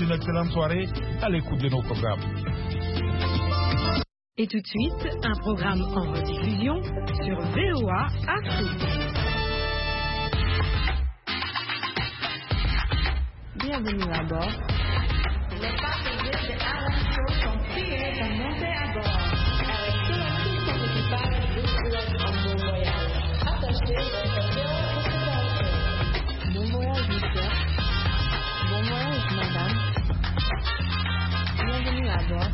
une excellente soirée à l'écoute de nos programmes. Et tout de suite, un programme en rediffusion sur VOA Afrique. Bienvenue à bord. Les passagers de Alan Show sont priés de monter à bord. Avec tout son équipage de voyage en bon voyage. Attachez votre cœur au sécurité. Bon voyage, monsieur. Bon voyage, madame. Bienvenue à bord.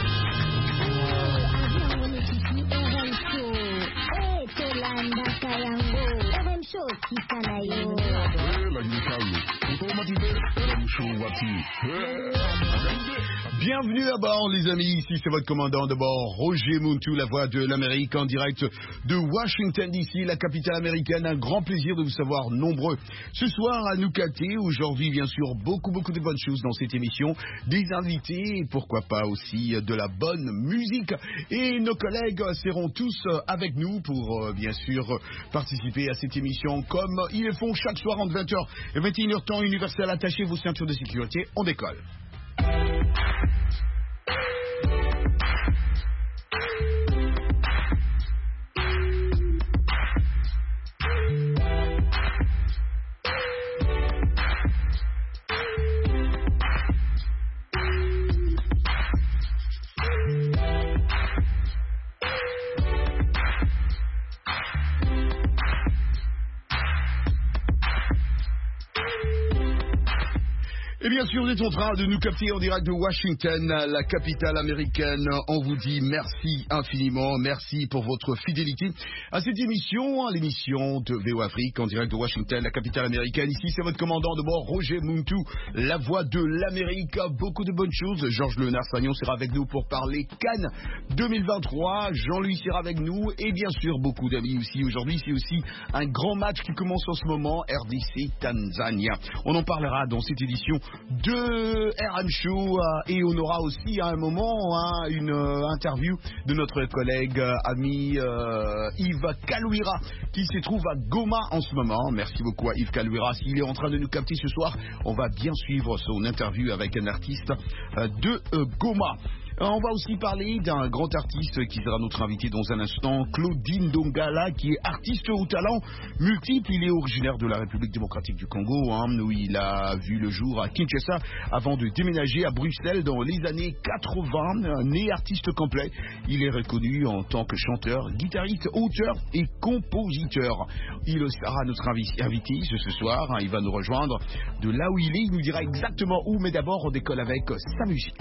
Avion Mekiki RM Show. Tolanda Kayango. RM Show Kisanayo. Bienvenue à bord les amis, ici c'est votre commandant de bord, Roger Muntu, la voix de l'Amérique en direct de Washington DC, la capitale américaine. Un grand plaisir de vous savoir nombreux ce soir à nous capter. Aujourd'hui bien sûr beaucoup de bonnes choses dans cette émission, des invités et pourquoi pas aussi de la bonne musique. Et nos collègues seront tous avec nous pour bien sûr participer à cette émission comme ils le font chaque soir entre 20h et 21h temps universel. Attachez vos ceintures de sécurité, on décolle. Et bien sûr, vous êtes en train de nous capter en direct de Washington, la capitale américaine. On vous dit merci infiniment, merci pour votre fidélité à cette émission, l'émission de VOA Afrique en direct de Washington, la capitale américaine. Ici, c'est votre commandant de bord, Roger Muntu, la voix de l'Amérique. Beaucoup de bonnes choses. Georges Lenard-Sagnon sera avec nous pour parler Cannes 2023. Jean-Louis sera avec nous et bien sûr, beaucoup d'amis aussi. Aujourd'hui, c'est aussi un grand match qui commence en ce moment, RDC-Tanzania. On en parlera dans cette édition de RM Show et on aura aussi à un moment une interview de notre collègue ami Yves Kalouira qui se trouve à Goma en ce moment. Merci beaucoup à Yves Kalouira. S'il est en train de nous capter ce soir, on va bien suivre son interview avec un artiste de Goma. On va aussi parler d'un grand artiste qui sera notre invité dans un instant, Claudine Dongala, qui est artiste au talent multiple. Il est originaire de la République démocratique du Congo, où il a vu le jour à Kinshasa avant de déménager à Bruxelles dans les années 80. Né artiste complet, il est reconnu en tant que chanteur, guitariste, auteur et compositeur. Il sera notre invité ce soir. Il va nous rejoindre de là où il est. Il nous dira exactement où, mais d'abord on décolle avec sa musique.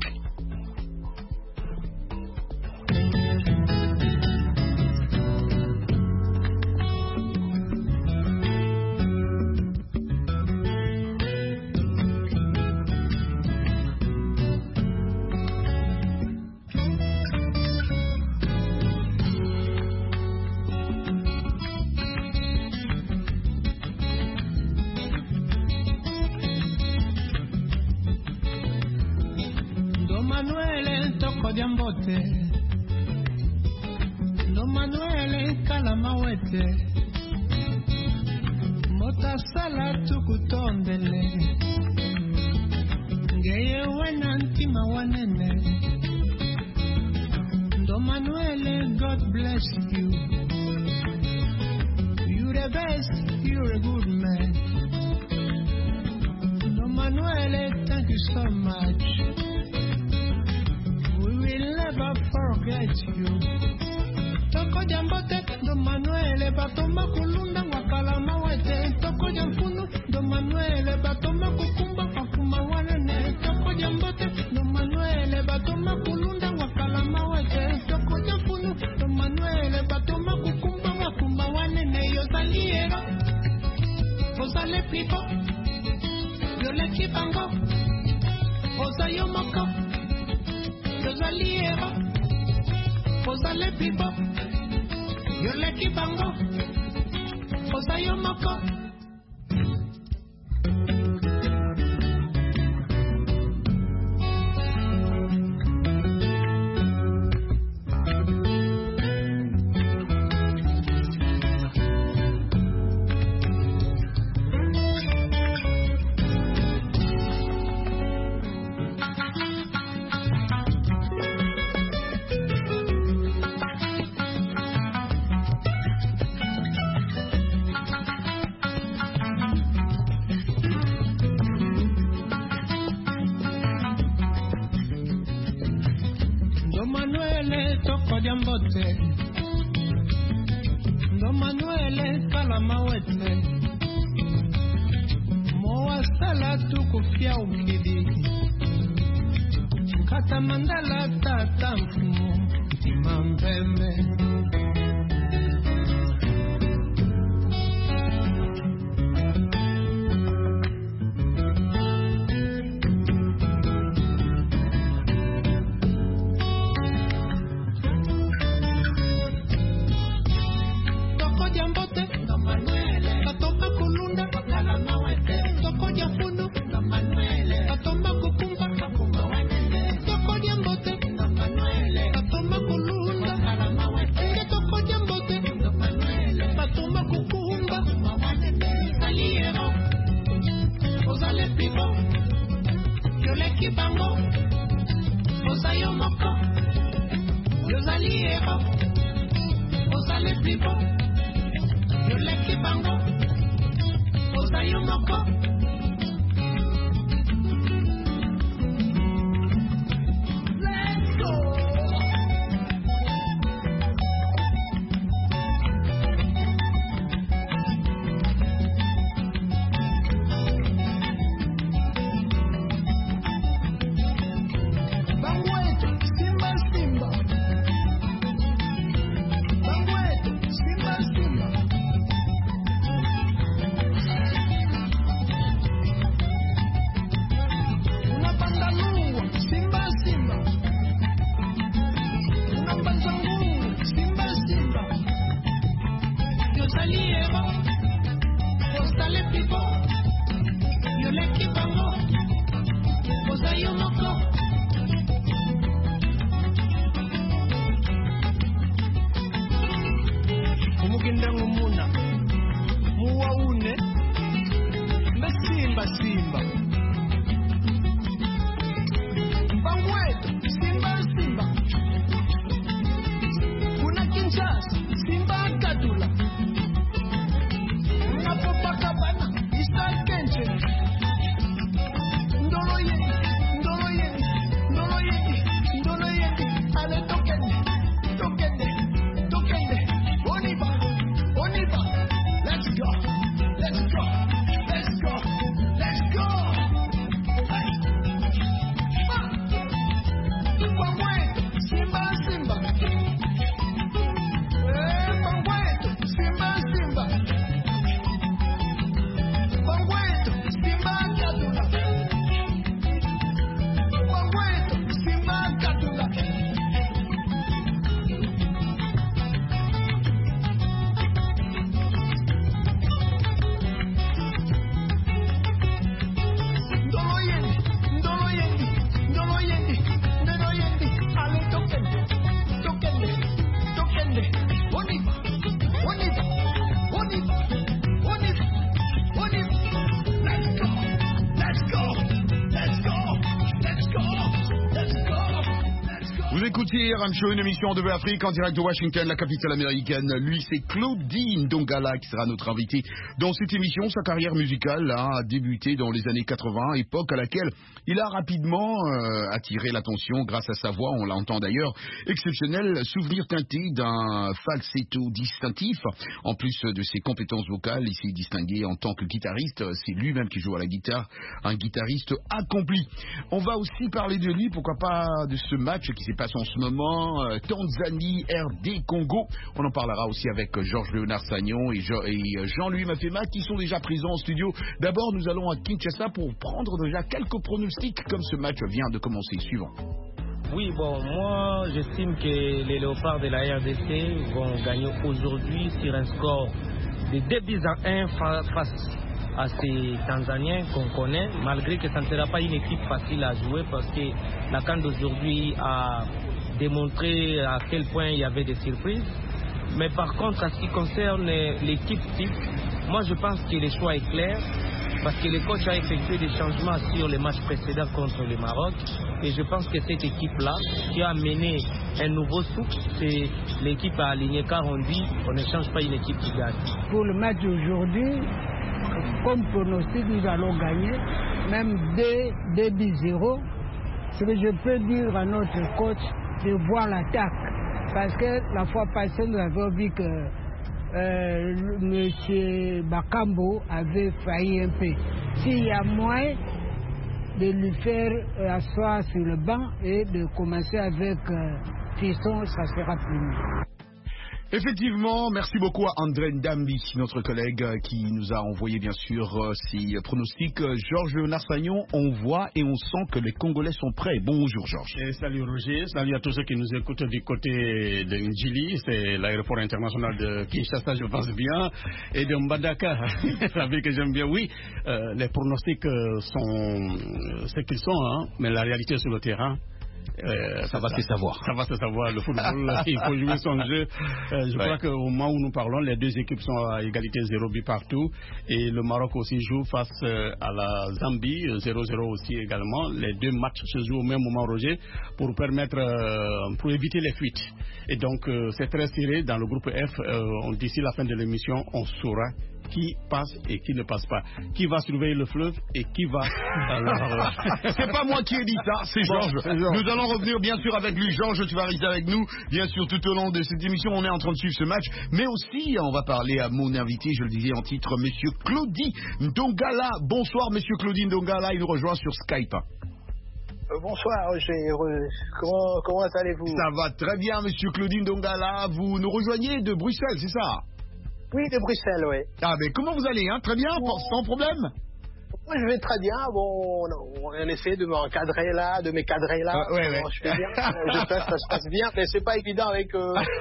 No Manuel Calamawete Mota Sala Tukutondele Ngeye Wenanti Mawanene No Manuel, God bless you. You're the best, you're a good man. No Manuel, thank you so much. Never forget you. Toko jambote do Manuele batoma kulunda wakala mawete. Toko jamfunu do Manuele batoma kukumba wakuma wanene. Toko jambote do Manuele batoma kulunda wakala mawete. Toko jamfunu do Manuele batoma kukumba wakuma wanene. Yo saliero, osa le pico, yo le chipango, osa yo moko. Saliera, posa le pipo, yo le kipango, posa yo moko. Ndo Manuele toko jambote, Ndo Manuele kalamawete, Moa sala tukufia umgidi, Kata mandala tata mfumo, Imampembe. Show, une émission de Afrique en direct de Washington, la capitale américaine. Lui, c'est Claudine Dongala qui sera notre invité dans cette émission. Sa carrière musicale a débuté dans les années 80, époque à laquelle il a rapidement attiré l'attention grâce à sa voix, on l'entend d'ailleurs, exceptionnel, souvenir teinté d'un falsetto distinctif. En plus de ses compétences vocales, il s'est distingué en tant que guitariste. C'est lui-même qui joue à la guitare, un guitariste accompli. On va aussi parler de lui, pourquoi pas de ce match qui s'est passé en ce moment. Tanzanie, RD, Congo. On en parlera aussi avec Georges-Léonard Sagnon et Jean-Louis Mafema qui sont déjà présents en studio. D'abord, nous allons à Kinshasa pour prendre déjà quelques pronostics comme ce match vient de commencer. Suivant. Oui, bon, moi, j'estime que les Léopards de la RDC vont gagner aujourd'hui sur un score de 2-1 face à ces Tanzaniens qu'on connaît, malgré que ça ne sera pas une équipe facile à jouer parce que la CAN d'aujourd'hui a démontré à quel point il y avait des surprises. Mais par contre, à ce qui concerne l'équipe type, moi je pense que le choix est clair parce que le coach a effectué des changements sur les matchs précédents contre le Maroc et je pense que cette équipe-là qui a amené un nouveau souffle, c'est l'équipe à aligner car on dit on ne change pas une équipe qui gagne. Pour le match d'aujourd'hui, comme pronostic, nous allons gagner, même 2-0. Ce que je peux dire à notre coach, de voir l'attaque. Parce que la fois passée, nous avons vu que M. Bakambo avait failli un peu. S'il y a moyen de lui faire asseoir sur le banc et de commencer avec Fisson, ça sera plus mieux. Effectivement, merci beaucoup à André Ndambi, notre collègue qui nous a envoyé bien sûr ses pronostics. Georges Narsagnon, on voit et on sent que les Congolais sont prêts. Bonjour Georges. Et salut Roger, salut à tous ceux qui nous écoutent du côté de Ndjili, c'est l'aéroport international de Kinshasa, je pense bien, et de Mbandaka, la ville que j'aime bien. Oui, les pronostics sont ce qu'ils sont, hein, mais la réalité sur le terrain, ça va se savoir. Ça va se savoir. Le football, il faut jouer son jeu. Je crois qu'au moment où nous parlons, les deux équipes sont à égalité 0 but partout. Et le Maroc aussi joue face à la Zambie, 0-0 aussi également. Les deux matchs se jouent au même moment, Roger, pour éviter les fuites. Et donc, c'est très serré dans le groupe F. D'ici la fin de l'émission, on saura qui passe et qui ne passe pas, qui va surveiller le fleuve et qui va... C'est pas moi qui ai dit ça, c'est Georges. Nous allons revenir bien sûr avec lui. Georges, tu vas rester avec nous, bien sûr, tout au long de cette émission. On est en train de suivre ce match, mais aussi on va parler à mon invité, je le disais en titre, Monsieur Claudie Ndongala. Bonsoir Monsieur Claudie Ndongala, il nous rejoint sur Skype. Bonsoir Roger, comment allez-vous? Ça va très bien Monsieur Claudie Ndongala, vous nous rejoignez de Bruxelles, c'est ça? Oui, de Bruxelles, oui. Ah, mais comment vous allez, hein? Très bien, sans problème? Moi, je vais très bien. Bon, on essaie de m'encadrer là, de m'écadrer là. Ouais. Je fais bien. J'espère que ça se passe bien, mais c'est pas évident avec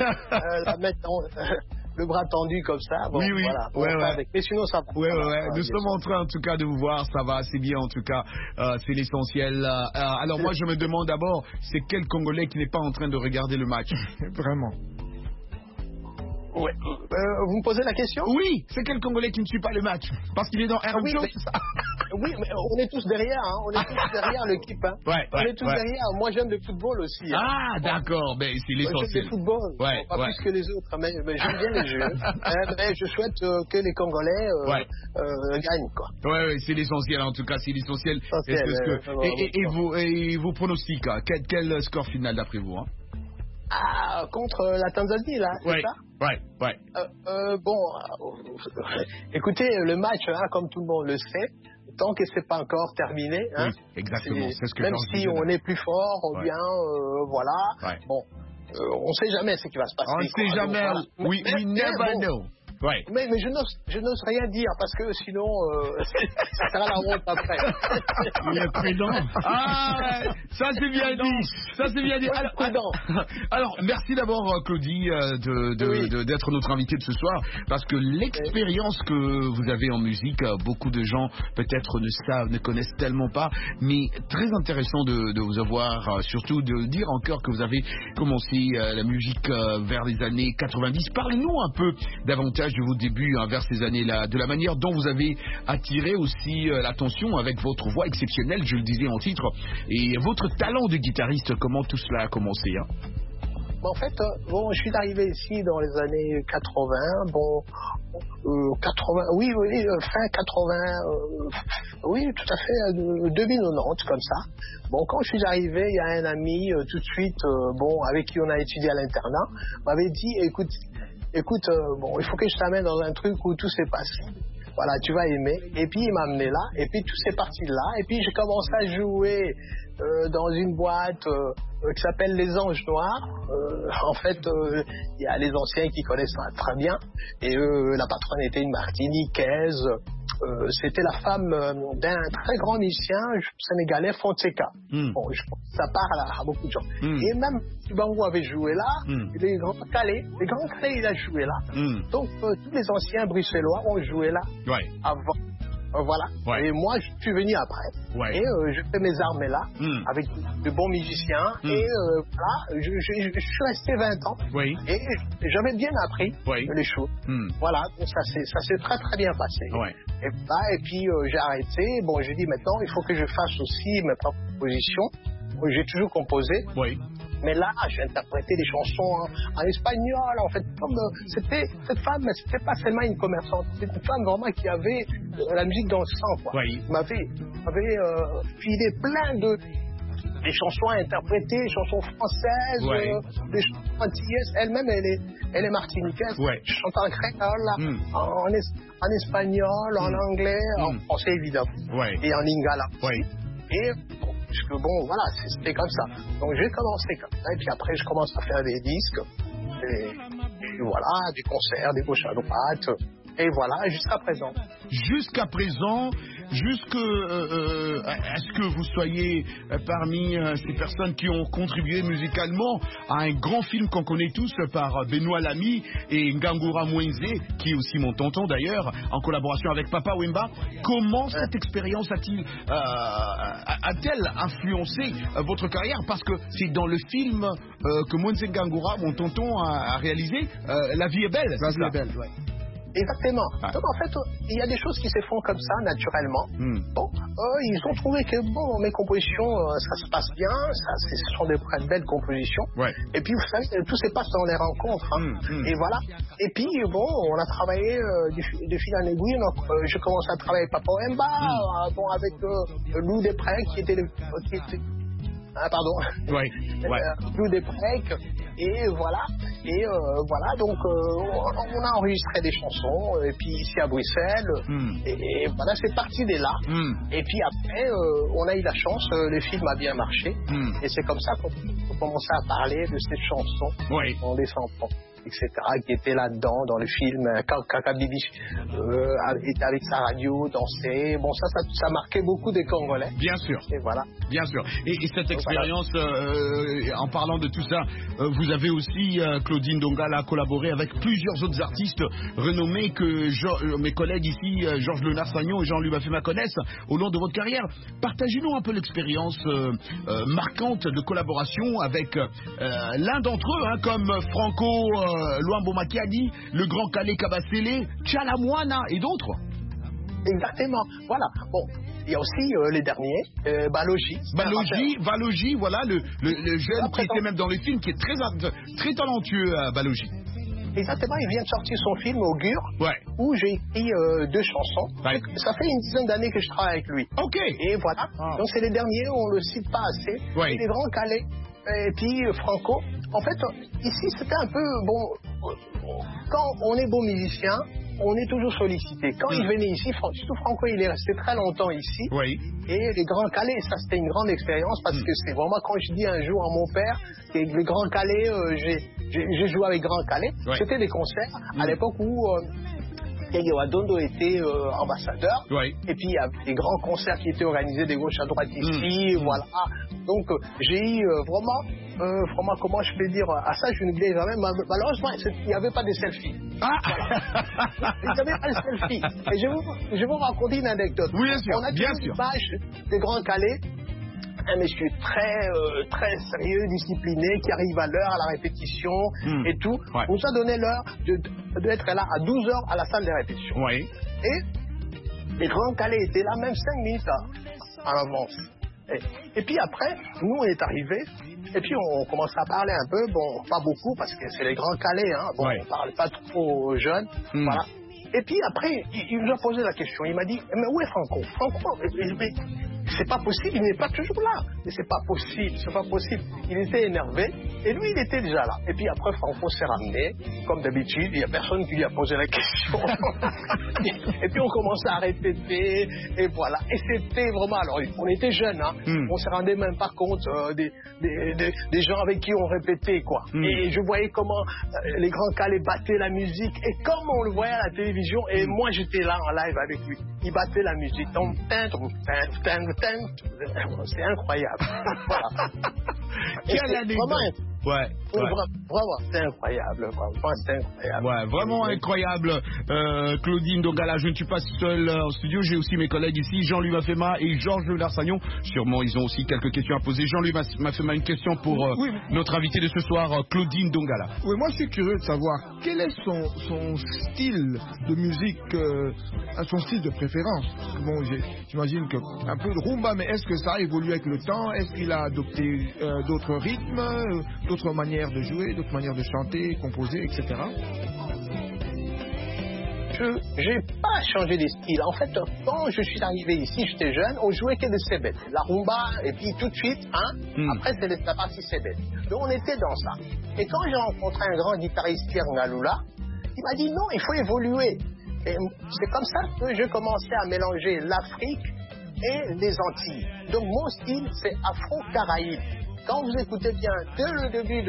le bras tendu comme ça. Bon, oui. Voilà. Mais sinon, ça va. Ouais. Nous sommes en train, en tout cas, de vous voir. Ça va assez bien, en tout cas. C'est l'essentiel. Alors, moi, je me demande d'abord, c'est quel Congolais qui n'est pas en train de regarder le match? Vraiment. Ouais. Vous me posez la question? Oui, c'est quel Congolais qui ne suit pas le match? Parce qu'il est dans RM Show, c'est ça? Oui, mais on est tous derrière, hein. On est tous derrière l'équipe, hein. On est tous derrière. Moi, j'aime le football aussi. Hein. Ah, d'accord, mais c'est l'essentiel. J'aime le football, pas plus que les autres, mais j'aime bien les jeux. Mais je souhaite que les Congolais gagnent, quoi. Ouais, c'est l'essentiel, en tout cas, c'est l'essentiel. Et vos pronostics, quel score final d'après vous, hein? Ah, contre la Tanzanie, là, c'est ça? Ouais. Écoutez, le match, hein, comme tout le monde le sait, tant que c'est pas encore terminé, hein, oui, exactement. C'est ce que même si on est plus fort, ou bien, voilà. Bon, on sait jamais ce qui va se passer. On ne sait jamais. We never know. Ouais. Mais je n'ose rien dire parce que sinon ça sera la honte après. Il est prudent. Ah, ça c'est bien dit. Alors, merci d'abord Claudie d'être notre invité de ce soir parce que l'expérience que vous avez en musique, beaucoup de gens peut-être ne connaissent tellement pas, mais très intéressant de vous avoir, surtout de dire encore que vous avez commencé la musique vers les années 90. Parlez-nous un peu davantage de vos débuts vers ces années-là, de la manière dont vous avez attiré aussi l'attention avec votre voix exceptionnelle, je le disais en titre, et votre talent de guitariste, comment tout cela a commencé, hein? En fait, je suis arrivé ici dans les années 80, fin 80, oui, tout à fait, 2090, comme ça. Bon, quand je suis arrivé, il y a un ami, tout de suite, avec qui on a étudié à l'internat, m'avait dit, écoute, il faut que je t'amène dans un truc où tout s'est passé. Voilà, tu vas aimer. Et puis il m'a amené là, et puis tout s'est parti de là. Et puis j'ai commencé à jouer dans une boîte qui s'appelle Les Anges Noirs. En fait, il y a les anciens qui connaissent ça très bien. Et la patronne était une Martiniquaise. C'était la femme d'un très grand musicien sénégalais, Fonseca. Bon, je pense que ça parle à beaucoup de gens. Et même Bangou avait joué là, les grands Calais, il a joué là. Donc tous les anciens bruxellois ont joué là avant. Voilà. Et moi, je suis venu après. Et je fais mes armes là, avec de bons musiciens. Et voilà, je suis resté 20 ans. Et j'avais bien appris les choses. Voilà, donc ça s'est très très bien passé. Et puis j'ai arrêté. Bon, j'ai dit maintenant, il faut que je fasse aussi mes propres compositions. J'ai toujours composé. Mais là, j'ai interprété des chansons en espagnol. En fait, comme cette femme, c'était pas seulement une commerçante. C'était une femme vraiment qui avait la musique dans le sang. Quoi. Elle m'avait filé plein des chansons à interpréter, des chansons françaises, des chansons antillaises. Elle-même, elle est martiniquaise. Je chante en créole, en espagnol, en anglais, en français évidemment, et en lingala. Et puisque bon, voilà, c'était comme ça. Donc j'ai commencé comme ça, et puis après je commence à faire des disques, et voilà, des concerts, des gauches à droite. Et voilà, jusqu'à présent. Jusqu'à présent, est-ce que vous soyez parmi ces personnes qui ont contribué musicalement à un grand film qu'on connaît tous par Benoît Lamy et Ngangura Mwenze, qui est aussi mon tonton d'ailleurs, en collaboration avec Papa Wemba. Comment cette expérience a-t-elle influencé votre carrière? Parce que c'est dans le film que Mwenze Ngangura, mon tonton, a réalisé, La vie est belle. La vie est belle, Exactement. Donc en fait, il y a des choses qui se font comme ça, naturellement. Bon, ils ont trouvé que bon, mes compositions, ça se passe bien, ce sont des belles compositions. Et puis vous savez, tout se passe dans les rencontres. Et voilà. Et puis bon, on a travaillé de fil en aiguille. Donc je commence à travailler avec Papa Wemba, bon, avec Lou Desprez qui était Lou Desprez. Et voilà, donc on a enregistré des chansons, et puis ici à Bruxelles, et voilà, c'est parti de là. Et puis après, on a eu la chance, le film a bien marché, et c'est comme ça qu'on commençait à parler de cette chanson, on les enfants, etc., qui étaient là-dedans, dans le film, quand Kaka Bibi était avec sa radio, dansait, bon ça marquait beaucoup des Congolais. Bien sûr. Et voilà. Bien sûr. Et cette expérience, en parlant de tout ça, vous avez aussi, Claudine Dongala, collaboré avec plusieurs autres artistes renommés que mes collègues ici, Georges Lenard-Sagnon et Jean-Louis Bafema connaissent au long de votre carrière. Partagez-nous un peu l'expérience marquante de collaboration avec l'un d'entre eux, comme Franco Luambo Makiadi, le Grand Calais Kabasele, Tchalamouana et d'autres. Exactement. Voilà. Bon. Il y a aussi les derniers, Balogi, voilà, le jeune qui était même dans le film, qui est très talentueux, Balogi. Exactement, il vient de sortir son film Augure, où j'ai écrit 2 chansons. Ça fait une dizaine d'années que je travaille avec lui. Et voilà, donc c'est les derniers, on ne le cite pas assez. Et les Grands Calais, et puis Franco. En fait, ici c'était un peu, bon, quand on est bon musicien, on est toujours sollicité. Quand il venait ici, surtout Franco, il est resté très longtemps ici. Et les Grands Calais, ça c'était une grande expérience, parce que c'est vraiment, quand je dis un jour à mon père que les Grands Calais, j'ai joué avec Grands Calais, c'était des concerts à l'époque où Yaya Wadondo était ambassadeur, et puis il y a des grands concerts qui étaient organisés de gauche à droite ici, voilà. Donc j'ai eu vraiment, comment je peux dire, à ça je ne voulais jamais, malheureusement il n'y avait pas de selfies. Voilà. Il n'y avait pas de selfies. Et je vais vous raconter une anecdote. Oui, bien sûr. On a une image des Grands Calais, un monsieur très sérieux, discipliné, qui arrive à l'heure, à la répétition et tout. On nous a donné l'heure d'être là à 12h à la salle de répétition. Et les Grands Calais étaient là même 5 minutes en avance. Et puis après, nous on est arrivés, et puis on commence à parler un peu, bon, pas beaucoup, parce que c'est les Grands Calais, bon, on parle pas trop aux jeunes, voilà. Et puis après, il nous a posé la question, il m'a dit, mais où est Franco? C'est pas possible, il n'est pas toujours là. Mais c'est pas possible. Il était énervé et lui, il était déjà là. Et puis après, Franco s'est ramené, comme d'habitude, il n'y a personne qui lui a posé la question. Et puis on commençait à répéter, et voilà. Et c'était vraiment, alors on était jeunes, on se rendait même pas compte des gens avec qui on répétait, quoi. Et je voyais comment les Grands Calais battaient la musique, et comme on le voyait à la télévision, et moi j'étais là en live avec lui. Il battait la musique. C'est incroyable. Voilà. Quelle anecdote. Vraiment, c'est incroyable. Vraiment incroyable. Claudine Dongala, je ne suis pas seul en studio, j'ai aussi mes collègues ici, Jean-Louis Bafema et Georges Lenard-Sagnon. Sûrement, ils ont aussi quelques questions à poser. Jean-Louis Bafema, une question pour notre invité de ce soir, Claudine Dongala. Oui, moi je suis curieux de savoir quel est son style de musique, son style de préférence. Bon, j'imagine que un peu de rumba, mais est-ce que ça a évolué avec le temps? Est-ce qu'il a adopté d'autres rythmes, d'autres manières de jouer, d'autres manières de chanter, composer, etc. je n'ai pas changé de style. En fait, quand je suis arrivé ici, j'étais jeune, on jouait que de Sebet. La rumba, et puis tout de suite, après c'est la partie Sebet. Donc on était dans ça. Et quand j'ai rencontré un grand guitariste, Pierre Ngaloula, il m'a dit non, il faut évoluer. Et c'est comme ça que j'ai commencé à mélanger l'Afrique et les Antilles. Donc mon style, c'est Afro-Caraïbe. Quand vous écoutez bien, dès le début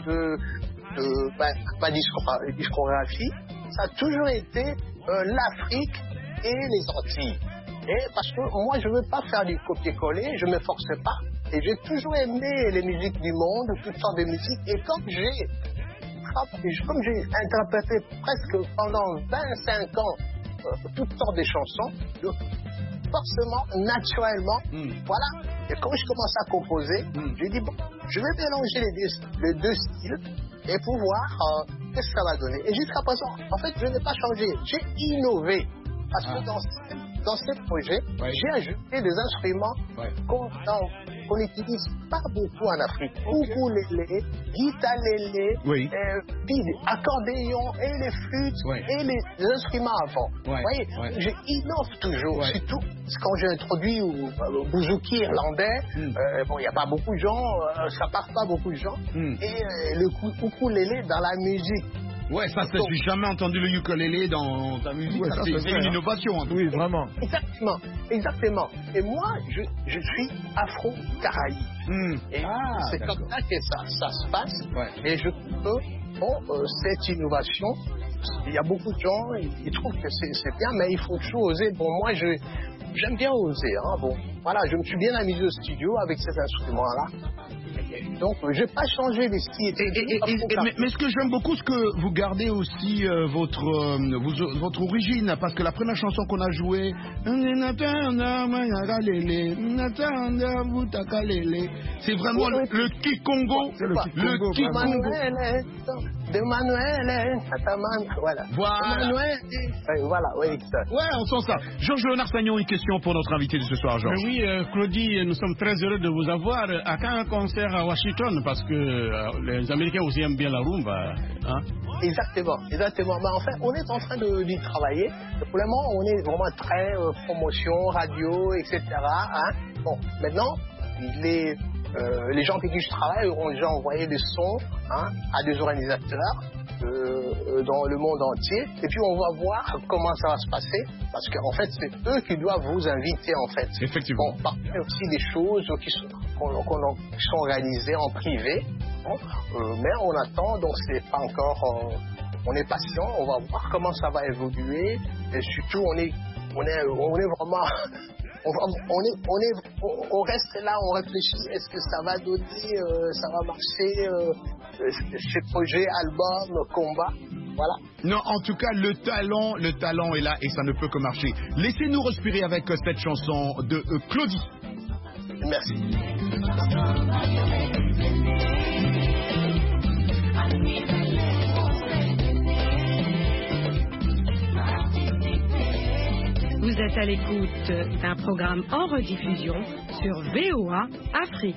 de ma discographie, ça a toujours été l'Afrique et les Antilles. Et parce que moi, je ne veux pas faire du copier-coller, je ne me force pas. Et j'ai toujours aimé les musiques du monde, toutes sortes de musiques. Et comme j'ai interprété presque pendant 25 ans toutes sortes de chansons, donc forcément, naturellement, voilà. Et quand je commence à composer, j'ai dit, bon, je vais mélanger les deux styles et pour voir qu'est-ce que ça va donner. Et jusqu'à présent, en fait, je n'ai pas changé. J'ai innové. Parce que dans ce projet, j'ai ajouté des instruments qu'on n'utilise pas beaucoup en Afrique. Ukulélé, guitare-lélé, puis accordéon et les flûtes et les instruments avant. Vous voyez, je innove toujours. Surtout quand j'ai introduit le bouzouki irlandais, bon, il n'y a pas beaucoup de gens, ça part pas beaucoup de gens. Et le ukulélé dans la musique. Ouais, ça, j'ai jamais entendu le ukulélé dans ta musique. Ouais, c'est une innovation. Oui, vraiment. Exactement. Et moi, je suis Afro-Caraïbe. Et c'est comme ça que ça se passe. Et je trouve que cette innovation, il y a beaucoup de gens, ils trouvent que c'est bien, mais il faut toujours oser. Bon, moi, j'aime bien oser. Bon, voilà, je me suis bien amusé au studio avec ces instruments-là. Donc, je n'ai pas changé les styles. Mais ce que j'aime beaucoup, c'est que vous gardez aussi votre origine, parce que la première chanson qu'on a jouée, c'est vraiment le Kikongo. C'est le Kikongo. De Manuel, voilà. Voilà, oui, exact. Ouais, on sent ça. Georges-Léonard Sagnon, une question pour notre invité de ce soir, Georges. Oui, Claudie, nous sommes très heureux de vous avoir. À quand un concert à Washington? Parce que les Américains aussi aiment bien la rumba. Hein? Exactement. Mais en fait, on est en train d'y travailler. Pour le moment, on est vraiment très promotion, radio, etc. Bon, maintenant, les gens avec qui je travaille ont déjà envoyé des sons à des organisateurs dans le monde entier. Et puis on va voir comment ça va se passer. Parce qu'en fait, c'est eux qui doivent vous inviter, en fait. Effectivement. Bon, parfois aussi des choses qui sont réalisées en privé. Mais on attend, donc c'est pas encore... on est patient, on va voir comment ça va évoluer. Et surtout, on est vraiment... On reste là, on réfléchit, est-ce que ça va donner, ça va marcher, ce projet, album, combat, voilà. Non, en tout cas, le talent est là et ça ne peut que marcher. Laissez-nous respirer avec cette chanson de Claudie. Merci. Vous êtes à l'écoute d'un programme en rediffusion sur VOA Afrique.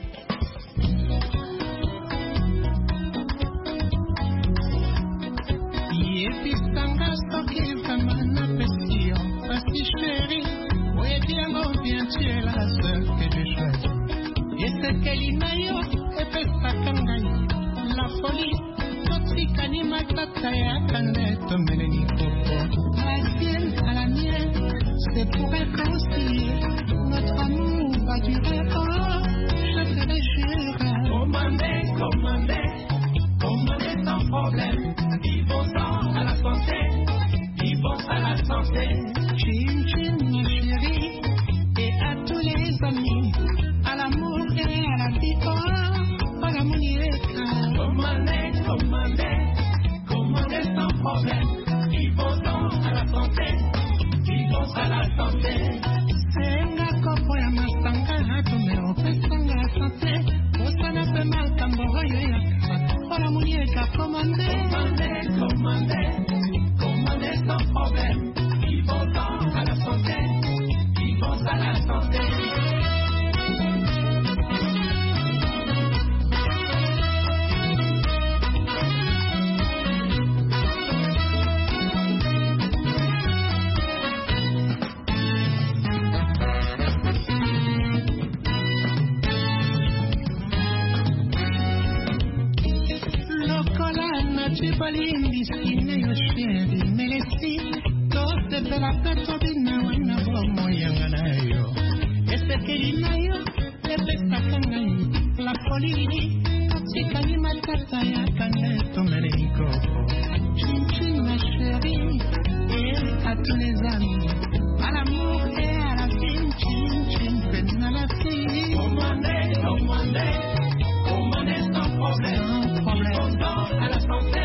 La folie, Toxicani Matataya, Canette, Mélénico, à la sienne, à la mienne, c'est pour être aussi. Notre amour va durer, je te le jure. Commandez sans problème. Vivons-en à la santé, Chin Chin, ma chérie, et à tous les amis, à l'amour et à la victoire. Commandez sans problème. Vivons-en à la santé. Senga kopo ya masanga hatu meopesa. chibalimbisine yo sheri melesi tosepela pe tobina wana bomoyanga na yo esekeli na yo epesaka ngai la folie totikali matata ya kane tomele ikoko chinchin ma chérie et à tous les amis à l'amour et à la fin chinchin peine à la fille commandez sans problème à la santé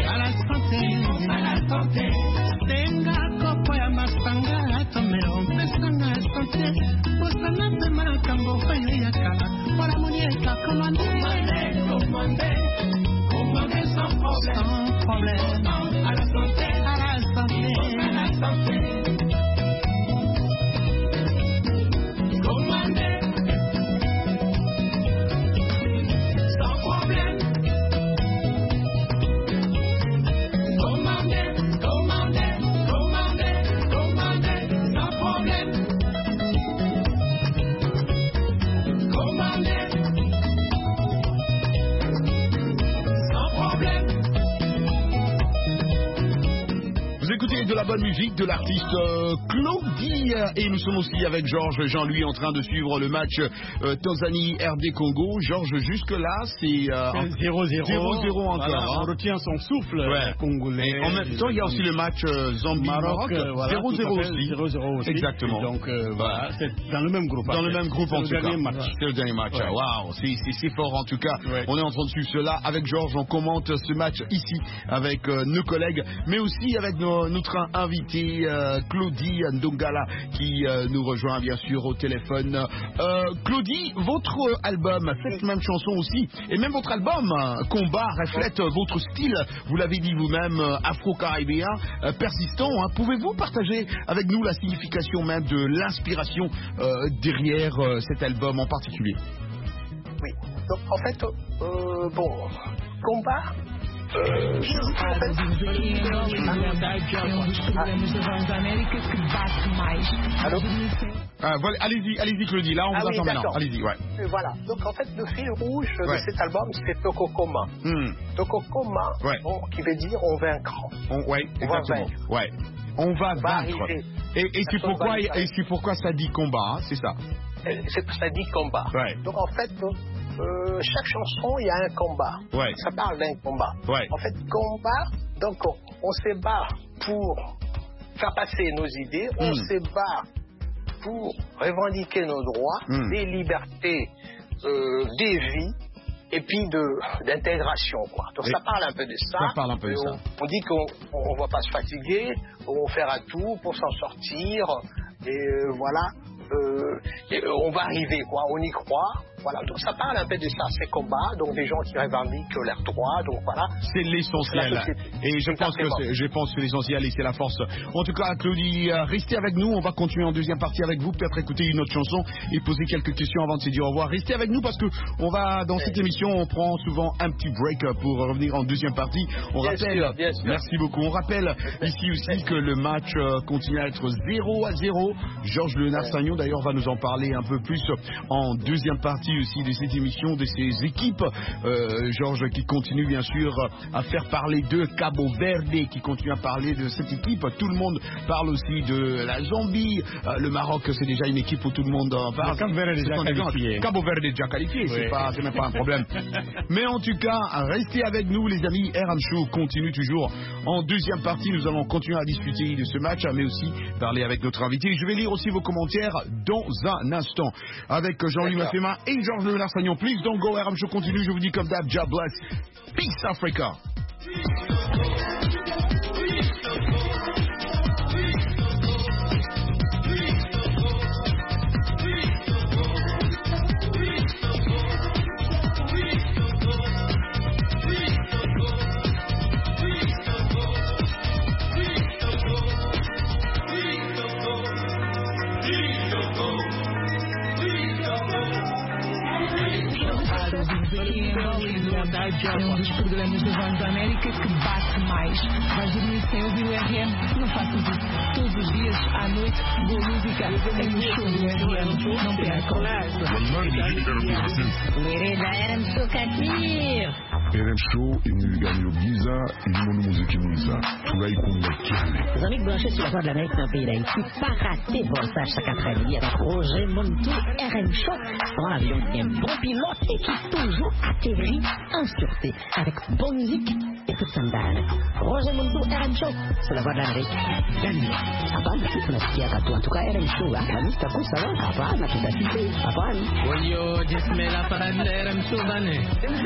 tenga kopo ya masanga tomelo pesanga santé posana pe marakambo fayo ya kala para muñeca commandez sans problème à la santé commandez sans problème. Écoutez de la bonne musique de l'artiste Claudie et nous sommes aussi avec Georges Jean-Louis en train de suivre le match Tanzanie-RD-Congo. Georges, jusque-là, c'est 0-0 encore. Voilà, Hein. on retient son souffle congolais. Et en même temps, il y a aussi le match Zambie-Maroc. 0-0 aussi. 0-0 aussi. Exactement. Donc, voilà, c'est dans le même groupe. Dans le même groupe, en tout cas. C'est le dernier match. Ouais. Waouh, c'est fort en tout cas. Ouais. On est en train de suivre cela avec Georges. On commente ce match ici avec nos collègues, mais aussi avec notre invité Claudie Ndongala qui nous rejoint bien sûr au téléphone. Claudie, votre album, cette même chanson aussi, et même votre album Combat reflète votre style, vous l'avez dit vous-même, afro-caribéen, persistant. Hein. Pouvez-vous partager avec nous la signification même de l'inspiration derrière cet album en particulier? Oui, donc en fait, Combat. Allô? Allez-y Claudie, là on vous attend maintenant. Allez-y, ouais. Voilà, donc en fait le fil rouge de cet album c'est Tokokoma. Tokokoma, qui veut dire on vaincra. Exactement. On va vaincre. Et c'est pourquoi ça dit combat, hein, c'est ça? Ça dit combat. Donc en fait, chaque chanson, il y a un combat. Ça parle d'un combat. En fait, combat, donc on se bat pour faire passer nos idées, on se bat pour revendiquer nos droits, des libertés, des vies, et puis d'intégration, quoi. Donc ça parle un peu de ça. On dit qu'on ne va pas se fatiguer, on fera tout pour s'en sortir, et voilà. Et on va arriver, quoi, on y croit. Voilà, donc ça parle un peu de ça, ces combats, donc des gens qui revendiquent leurs droits, donc voilà. C'est l'essentiel. Et je pense que l'essentiel, et c'est la force. En tout cas, Claudie, restez avec nous, on va continuer en deuxième partie avec vous, peut-être écouter une autre chanson et poser quelques questions avant de se dire au revoir. Restez avec nous parce que on va, dans cette émission, on prend souvent un petit break pour revenir en deuxième partie. On rappelle, merci beaucoup, on rappelle ici aussi que le match continue à être 0-0. Georges Léonard-Sagnon d'ailleurs va nous en parler un peu plus en deuxième partie aussi de cette émission, de ces équipes. Georges qui continue bien sûr à faire parler de Cabo Verde, qui continue à parler de cette équipe. Tout le monde parle aussi de la Zambie. Le Maroc, c'est déjà une équipe où tout le monde parle. Cabo Verde est déjà qualifié. Cabo Verde est déjà qualifié, c'est même pas un problème. Mais en tout cas, restez avec nous les amis. RM Show continue toujours en deuxième partie. Nous allons continuer à discuter de ce match, mais aussi parler avec notre invité. Je vais lire aussi vos commentaires dans un instant avec Jean-Louis Massema et Georges Léonard-Sagnon. Please don't go, RM Show continue. Je vous dis comme d'hab, God bless. Peace Africa. É dos programas da Voz da América que bate mais. Vais dormir sem ouvir o RM? Não faças isso. Todos os dias, à noite, boa música é no show do RM. Não percam. Hereda RM Show Catir. RM Show imiliganyo giza ilimono muziki mwiza tunaikunda cyane. Les amis branchés sur la voie de l'Amérique dans le pays d'Haïti, pas rater Voltage chaque après-midi avec Roger Montou, RM Show, dans l'avion qui est un bon pilote et qui toujours atterrit en sûreté avec bonne musique et toute sandale. Roger Montou, RM Show, sur la voie de l'Amérique. Gagne. Hapana, tunasikia katu. En tout cas, RM Show, hapana, sitakusa wa, hapana, tutasite, hapana. Oyo, jismela para RM Show bane.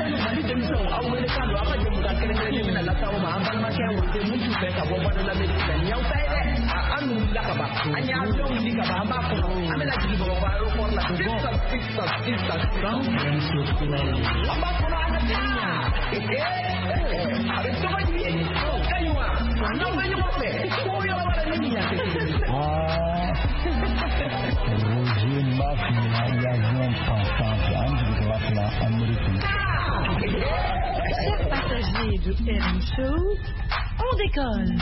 Chers passagers du RM Show, on décolle.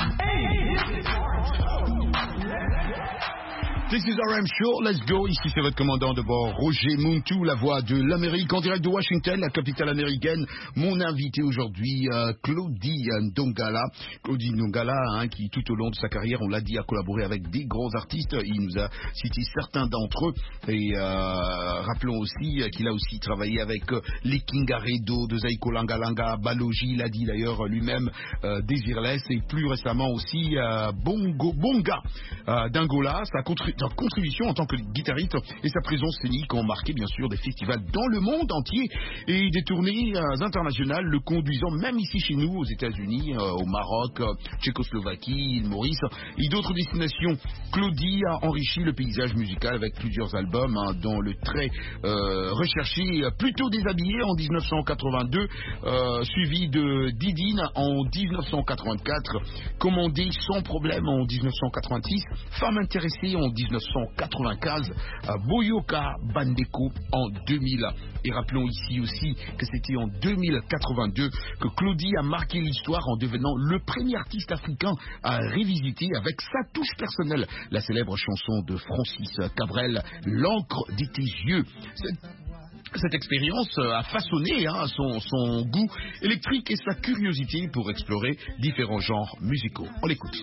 This is RM Show, let's go. Ici c'est votre commandant de bord, Roger Montou, la voix de l'Amérique, en direct de Washington, la capitale américaine. Mon invité aujourd'hui, Claudie Ndongala. Claudie Ndongala, qui tout au long de sa carrière, on l'a dit, a collaboré avec des grands artistes. Il nous a cité certains d'entre eux. Et rappelons aussi qu'il a aussi travaillé avec les Kingaredo de Zaiko Langalanga, Balogi, il a dit d'ailleurs lui-même, Désirless, et plus récemment aussi Bonga d'Angola. Sa contribution en tant que guitariste et sa présence scénique ont marqué bien sûr des festivals dans le monde entier et des tournées internationales, le conduisant même ici chez nous aux États-Unis, au Maroc, Tchécoslovaquie, île Maurice et d'autres destinations. Claudie a enrichi le paysage musical avec plusieurs albums, dont le très recherché Plutôt déshabillé en 1982, suivi de Didine en 1984, Commandé sans problème en 1986, Femme intéressée en 1995, Boyoka Bandeko en 2000. Et rappelons ici aussi que c'était en 2082 que Claudie a marqué l'histoire en devenant le premier artiste africain à révisiter avec sa touche personnelle la célèbre chanson de Francis Cabrel, L'encre de tes yeux. Cette expérience a façonné son goût électrique et sa curiosité pour explorer différents genres musicaux. On l'écoute.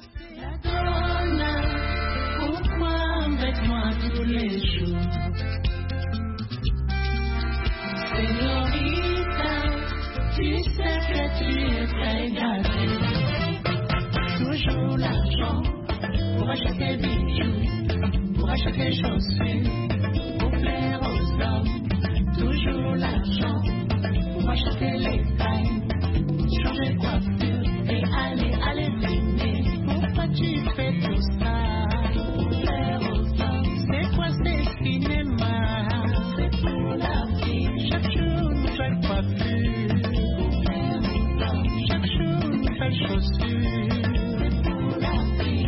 Avec moi tous les jours, Señorita, tu sais que tu es très gâtée. Toujours l'argent pour acheter bijoux, pour acheter chaussures, pour plaire aux hommes. Toujours l'argent pour acheter les tailles, changer de coiffure et aller dîner. Pourquoi tu fais tout ça? C'est quoi ces cinémas? C'est pour la vie. Chaque jour, nouvelle coiffure. Chaque jour, nouvelle chaussure. C'est pour la vie.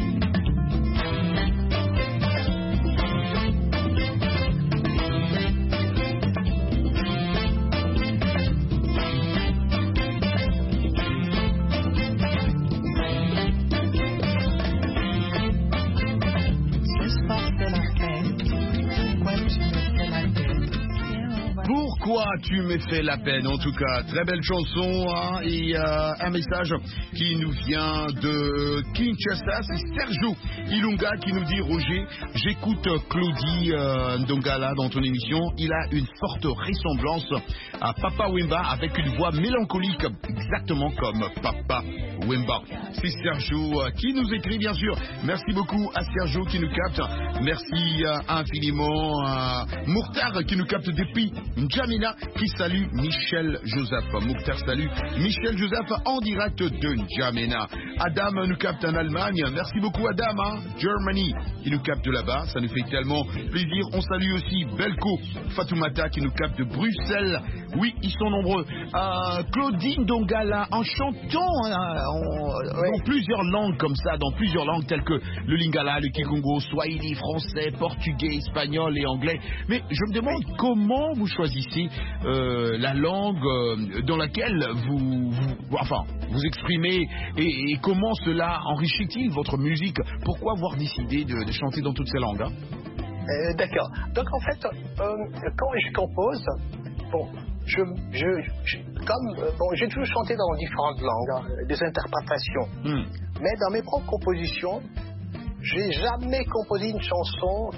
Pourquoi tu me fais la peine? En tout cas, très belle chanson et un message qui nous vient de Kinshasa. C'est Sergio Ilunga qui nous dit: Roger, j'écoute Claudie Ndongala dans ton émission. Il a une forte ressemblance à Papa Wemba avec une voix mélancolique, exactement comme Papa Wemba. C'est Sergio qui nous écrit, bien sûr. Merci beaucoup à Sergio qui nous capte. Merci infiniment à Mourtar qui nous capte depuis N'Djamena, qui salue Michel Joseph. Mourtar salue Michel Joseph en direct de N'Djamena. Adam nous capte en Allemagne. Merci beaucoup Adam, Germany, qui nous capte là-bas. Ça nous fait tellement plaisir. On salue aussi Belko Fatoumata qui nous capte de Bruxelles. Oui, ils sont nombreux. Claudine Ndongala, en chantant dans plusieurs langues comme ça, dans plusieurs langues telles que le Lingala, le Kikongo, Swahili, français, portugais, espagnol et anglais. Mais je me demande comment vous choisissez la langue dans laquelle vous exprimez et comment cela enrichit-il votre musique? Pourquoi avoir décidé de chanter dans toutes ces langues, D'accord. Donc en fait, quand je compose, bon, j'ai toujours chanté dans différentes langues, des interprétations. Mais dans mes propres compositions, j'ai jamais composé une chanson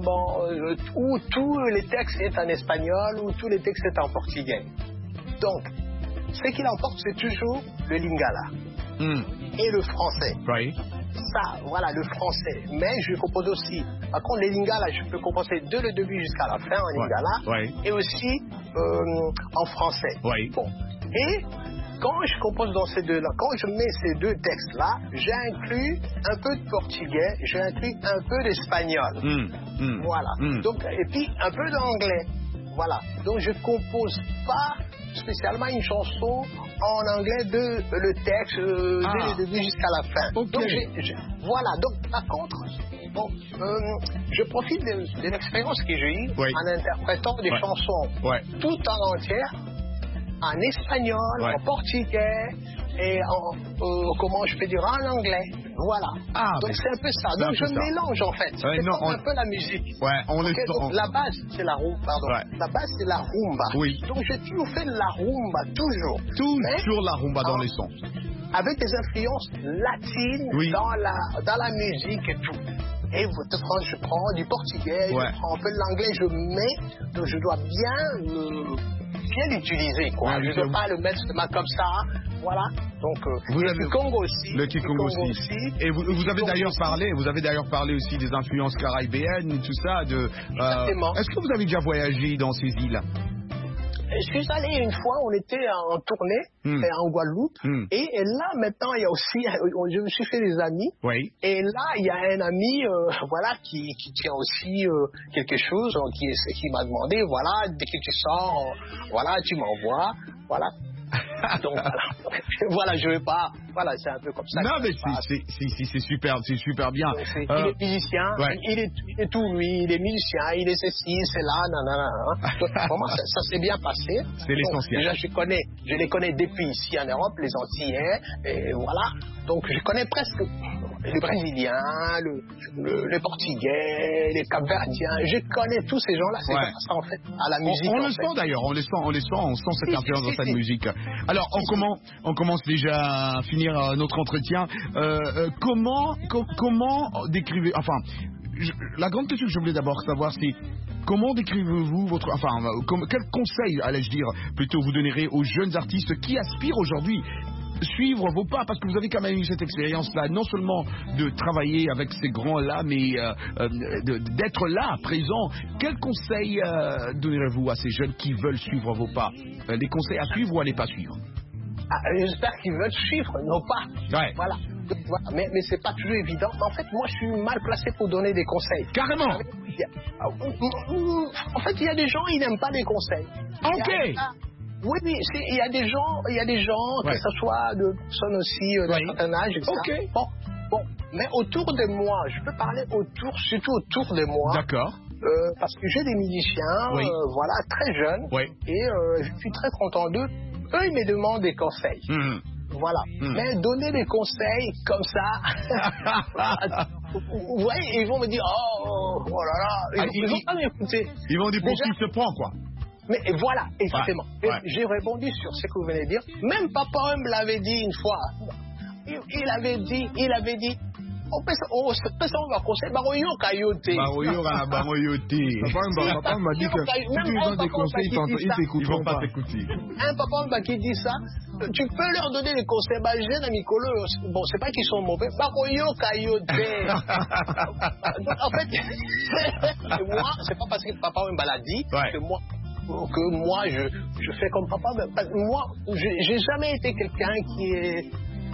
où tous les textes sont en espagnol ou tous les textes sont en portugais. Donc, ce qui l'emporte, c'est toujours le lingala et le français. Right. Ça, voilà, le français. Mais je compose aussi. Par contre, les lingala, je peux composer de le début jusqu'à la fin en lingala et aussi en français. Bon. Et quand je compose dans ces deux-là, quand je mets ces deux textes-là, j'inclus un peu de portugais, j'inclus un peu d'espagnol. Voilà. Donc, et puis un peu d'anglais. Voilà. Donc, je compose pas spécialement une chanson en anglais le texte dès le début jusqu'à la fin. Donc, voilà. Donc, par contre, je profite de l'expérience que j'ai eue en interprétant des chansons tout en entière, en espagnol, en portugais et comment je peux dire, en anglais. Voilà. Donc c'est un peu ça. Donc je mélange en fait. C'est un peu la musique. Donc, la base c'est la rumba. La base c'est la rumba. Donc j'ai toujours fait de la rumba, toujours. Toujours la rumba dans les sons. Avec des influences latines dans la musique et tout. Et je prends du portugais, je prends un peu de l'anglais, je mets. Donc je dois bien l'utiliser, quoi. Je ne dois pas le mettre seulement comme ça. Voilà. Donc, le Kikongo aussi. Le Kikongo aussi. Et vous avez d'ailleurs parlé aussi des influences caribéennes, tout ça. Exactement. Est-ce que vous avez déjà voyagé dans ces îles? Je suis allé une fois, on était en tournée en Guadeloupe, et là maintenant il y a aussi, je me suis fait des amis, et là il y a un ami, qui tient aussi quelque chose, qui m'a demandé, voilà, dès que tu sors, tu m'envoies, voilà. Donc voilà, je vais pas. Voilà, c'est un peu comme ça. Non, mais c'est super bien. Il est musicien, il est tout lui, il est musicien, il est ceci, c'est là, nanana. Donc vraiment, ça s'est bien passé. C'est l'essentiel. Déjà, je les connais depuis ici en Europe, les Antillais, et voilà. Donc je connais presque les Brésiliens, les Portugais, les Capverdiens. Je connais tous ces gens-là. C'est comme ça en fait, à la musique. On le sent d'ailleurs, on sent cette influence dans cette musique. Alors, on commence déjà à finir notre entretien. Comment décrivez... Enfin, la grande question que je voulais d'abord savoir, c'est comment décrivez-vous votre... Enfin, quel conseil, allais-je dire, plutôt vous donnerez aux jeunes artistes qui aspirent aujourd'hui suivre vos pas, parce que vous avez quand même eu cette expérience-là, non seulement de travailler avec ces grands-là, mais d'être là, présent. Quels conseils donnerez-vous à ces jeunes qui veulent suivre vos pas? Des conseils à suivre ou à ne pas suivre? J'espère qu'ils veulent suivre nos pas. Voilà. Mais c'est pas toujours évident. En fait, moi, je suis mal placé pour donner des conseils. Carrément. En fait, il y a des gens, ils n'aiment pas les conseils. Ok. Oui, il y a des gens, que ce soit de personnes aussi d'un certain âge, etc. Okay. Bon, mais autour de moi, je peux parler surtout autour de moi. D'accord. Parce que j'ai des musiciens, très jeunes, et je suis très content d'eux. Eux, ils me demandent des conseils. Voilà. Mais donner des conseils comme ça, vous voyez, ils vont me dire, oh là là, ils vont pas m'écouter. Ils vont dire, pour qui se prend, quoi. Mais voilà, exactement. J'ai répondu sur ce que vous venez de dire. Même Papa me l'avait dit une fois. Il avait dit. On va conseiller Baroyo Kayote. Papa m'a dit que si tu lui donnes des conseils, ils vont pas t'écouter. Un papa qui dit ça, tu peux leur donner des conseils. J'ai un ami Colo, bon, c'est pas qu'ils sont mauvais. Baroyo Kayote. En fait, moi, c'est pas parce que papa me l'a dit que moi je fais comme papa. Moi, j'ai jamais été quelqu'un qui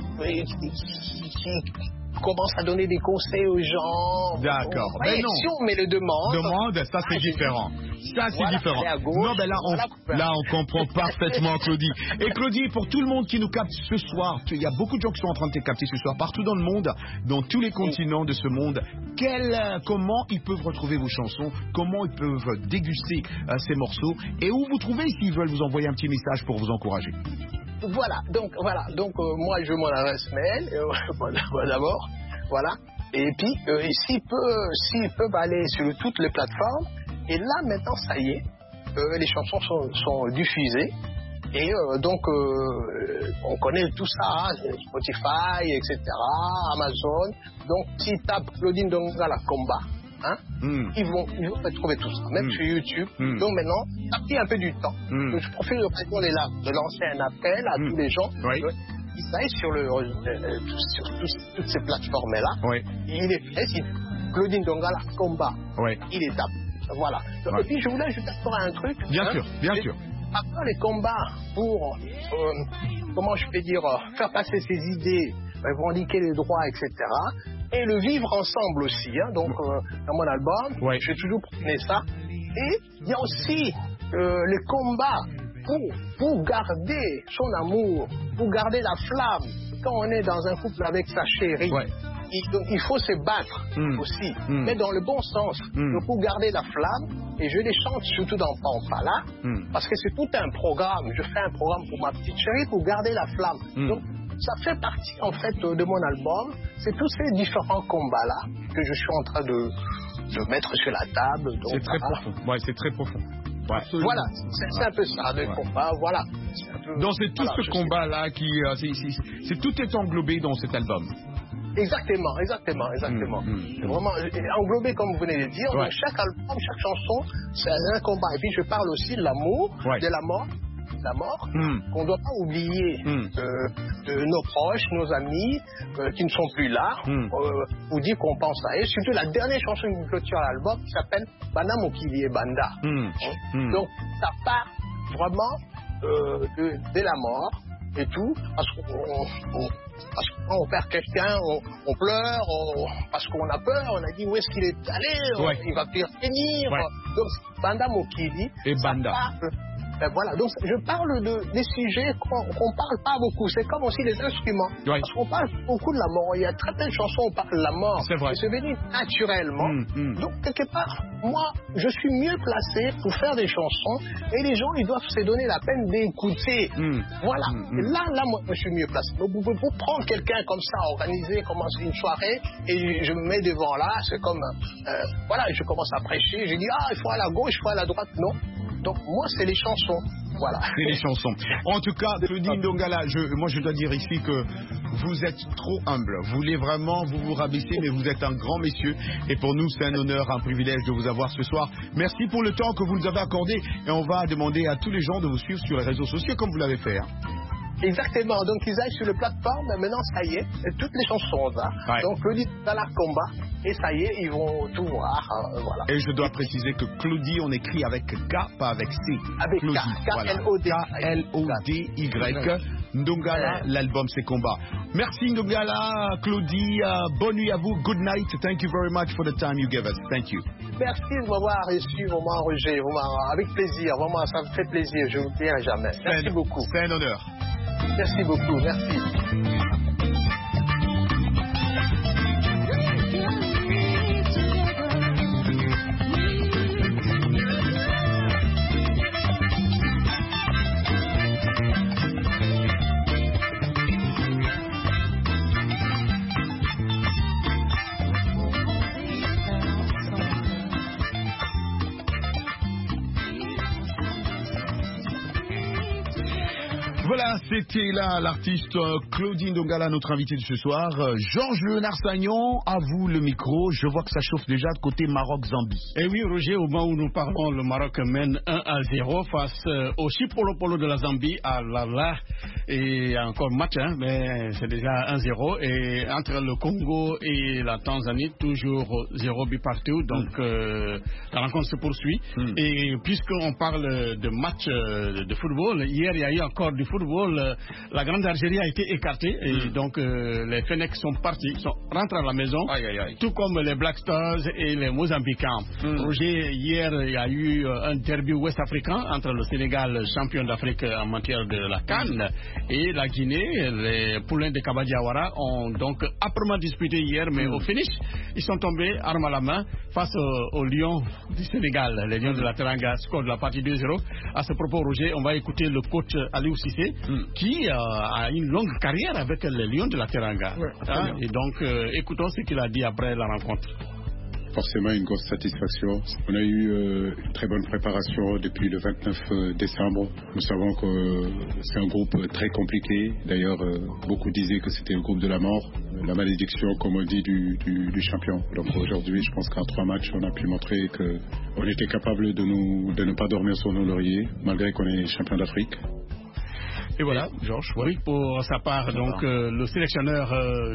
commence à donner des conseils aux gens. D'accord. Mais non. Si on me le demande, ça c'est différent. Ça c'est différent. Non, ben là on comprend parfaitement Claudie. Et Claudie, pour tout le monde qui nous capte ce soir, il y a beaucoup de gens qui sont en train de te capter ce soir, partout dans le monde, dans tous les continents de ce monde. Comment ils peuvent retrouver vos chansons? Comment ils peuvent déguster ces morceaux? Et où vous trouvez s'ils veulent vous envoyer un petit message pour vous encourager? Voilà, donc moi je veux mon adresse mail d'abord, voilà, et puis s'ils peuvent aller sur toutes les plateformes, et là maintenant ça y est, les chansons sont diffusées. Et donc, on connaît tout ça, hein, Spotify, etc., Amazon. Donc, s'ils tapent Claudine Dongala Combat, hein, ils vont trouver tout ça, même sur YouTube. Donc maintenant, ça a pris un peu du temps. Donc, je profite de l'occasion de lancer un appel à tous les gens. Ils aillent sur toutes ces plateformes-là. Il est fait, si Claudine Dongala Combat, il est tapé. Voilà. Donc, et puis, je voulais ajouter encore un truc. Bien sûr. Après les combats pour, comment je peux dire, faire passer ses idées, revendiquer les droits, etc. Et le vivre ensemble aussi. Hein. Donc, dans mon album, j'ai toujours prôné ça. Et il y a aussi les combats pour garder son amour, pour garder la flamme. Quand on est dans un couple avec sa chérie, il faut se battre aussi, mais dans le bon sens. Donc, pour garder la flamme, et je les chante surtout dans Pampala, parce que c'est tout un programme. Je fais un programme pour ma petite chérie pour garder la flamme. Donc, ça fait partie en fait de mon album. C'est tous ces différents combats-là que je suis en train de mettre sur la table. C'est très profond. Ouais, c'est très profond. Voilà, c'est un peu ça, le combat, voilà. Donc c'est tout ce combat-là qui... tout est englobé dans cet album. Exactement. Vraiment englobé comme vous venez de dire. Donc chaque album, chaque chanson, c'est un combat. Et puis je parle aussi de l'amour, de la mort, qu'on ne doit pas oublier de nos proches, nos amis qui ne sont plus là, pour dire qu'on pense à eux. Surtout la dernière chanson qui clôture l'album qui s'appelle Bana Mokili et Banda. Donc ça part vraiment de la mort et tout, parce que quand on perd quelqu'un, on pleure, parce qu'on a peur, on a dit où est-ce qu'il est allé, il va plus revenir. Donc Banda Mokili et Banda. Voilà, donc je parle des sujets qu'on parle pas beaucoup. C'est comme aussi les instruments. Parce qu'on parle beaucoup de la mort. Il y a très peu de chansons où on parle de la mort. C'est vrai. C'est venu naturellement. Donc, quelque part, moi, je suis mieux placé pour faire des chansons. Et les gens, ils doivent se donner la peine d'écouter. Voilà. Et là, moi, je suis mieux placé. Donc, vous prendre quelqu'un comme ça, organiser, commencer une soirée, et je me mets devant là, c'est comme, voilà, je commence à prêcher. Je dis, il faut à la gauche, il faut à la droite. Non. Donc moi, c'est les chansons. Voilà. C'est les chansons. En tout cas, Claudine Dongala, moi je dois dire ici que vous êtes trop humble. Vous voulez vraiment vous rabaisser, mais vous êtes un grand monsieur. Et pour nous, c'est un honneur, un privilège de vous avoir ce soir. Merci pour le temps que vous nous avez accordé. Et on va demander à tous les gens de vous suivre sur les réseaux sociaux comme vous l'avez fait. Exactement, donc ils aillent sur les plateformes, maintenant ça y est, toutes les chansons là. Donc Claudie dans la combat, et ça y est, ils vont tout voir. Voilà. Et je dois préciser que Claudie, on écrit avec K, pas avec C. Avec Claudie, K-L-O-D. K-L-O-D-Y. Ndongala, l'album c'est combat. Merci Ndongala, Claudie, bonne nuit à vous, good night, thank you very much for the time you gave us, thank you. Merci de m'avoir reçu, vraiment Roger, vraiment, avec plaisir, vraiment ça me fait plaisir, je ne vous dirai jamais. Merci beaucoup. C'est un honneur. Merci beaucoup, merci. Voilà, c'était là l'artiste Claudine Dongala, notre invité de ce soir. Georges Léonard Sagnon, à vous le micro. Je vois que ça chauffe déjà de côté Maroc-Zambie. Et oui, Roger, au moment où nous parlons, le Maroc mène 1-0 face au Chipolopolo de la Zambie à Lala. Et il y a encore match, hein, mais c'est déjà 1-0. Et entre le Congo et la Tanzanie, toujours 0 but partout. Donc la rencontre se poursuit. Et puisqu'on parle de match de football, hier il y a eu encore du football. La Grande Algérie a été écartée et donc les Fennecs sont partis, sont rentrés à la maison, tout comme les Black Stars et les Mozambicains. Roger, hier il y a eu un derby ouest-africain entre le Sénégal, champion d'Afrique en matière de la CAN, et la Guinée. Les poulains de Kabadiawara ont donc âprement disputé hier, mais au finish, ils sont tombés armes à la main face aux Lions du Sénégal. Les Lions de la Teranga scorent de la partie 2-0. À ce propos, Roger, on va écouter le coach Aliou Cissé, qui a une longue carrière avec les Lions de la Teranga. Et donc, écoutons ce qu'il a dit après la rencontre. forcément une grosse satisfaction. On a eu une très bonne préparation depuis le 29 décembre. Nous savons que c'est un groupe très compliqué. D'ailleurs, beaucoup disaient que c'était le groupe de la mort, la malédiction, comme on dit, du champion. Donc aujourd'hui, je pense qu'en 3 matchs, on a pu montrer qu'on était capable de ne pas dormir sur nos lauriers, malgré qu'on est champion d'Afrique. Et voilà, Georges, oui, pour sa part, donc le sélectionneur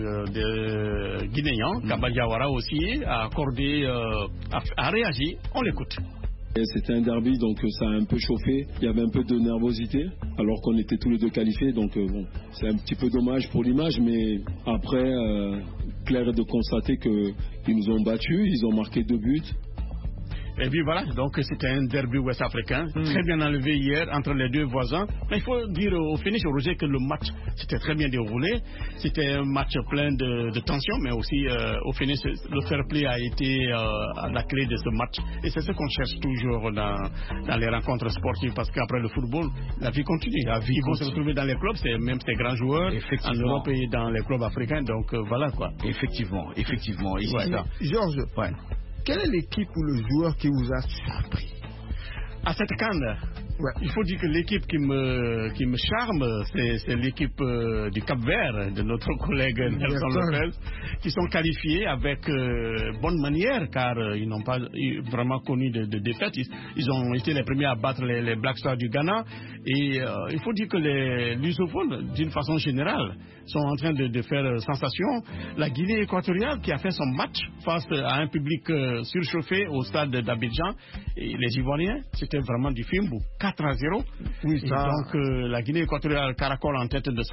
guinéen, Kaba Diawara aussi, a accordé, a réagi. On l'écoute. C'était un derby, donc ça a un peu chauffé. Il y avait un peu de nervosité, alors qu'on était tous les deux qualifiés. Donc bon, c'est un petit peu dommage pour l'image, mais après, clair est de constater qu'ils nous ont battus, ils ont marqué 2 buts. Et puis voilà, donc c'était un derby ouest-africain, très bien enlevé hier entre les 2 voisins. Mais il faut dire au finish, Roger, que le match s'était très bien déroulé. C'était un match plein de tension, mais aussi au finish, le fair play a été la clé de ce match. Et c'est ce qu'on cherche toujours dans les rencontres sportives, parce qu'après le football, la vie continue. Ils vont se retrouver dans les clubs, c'est même ces grands joueurs en Europe et dans les clubs africains. Donc voilà quoi. Effectivement. Et ouais. ça. Georges, ouais. Quelle est l'équipe ou le joueur qui vous a surpris à cette CAN? Il faut dire que l'équipe qui me charme, c'est l'équipe du Cap-Vert, de notre collègue Nelson Lopez, qui sont qualifiés avec bonne manière, car ils n'ont pas vraiment connu de défaite. Ils ont été les premiers à battre les Black Stars du Ghana. Et il faut dire que les lusophones, d'une façon générale, sont en train de faire sensation. La Guinée équatoriale, qui a fait son match face à un public surchauffé au stade d'Abidjan, et les Ivoiriens, c'était vraiment du film. 4-0. Oui, ça. Et donc la Guinée équatoriale caracole en tête de